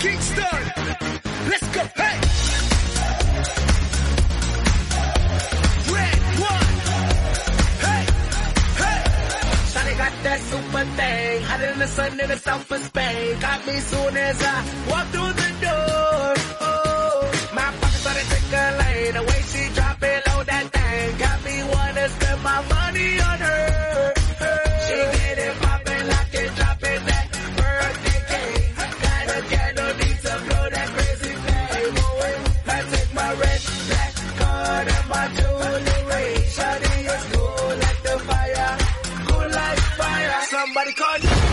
Kingston. Let's go, hey. Red one. Hey, hey. Shawty got that super thing, hotter than the sun in the south of Spain. Got me soon as I walk through the door. Oh, my pocket started tickling, the way she drop it low, that thing got me wanna spend my money on her. She get it poppin', lock it, drop it, that birthday cake. Got a candle, need to blow that crazy flame. I take my red, black card and my jewelry. Shawty is cool like the fire, cool like fire. Somebody call me.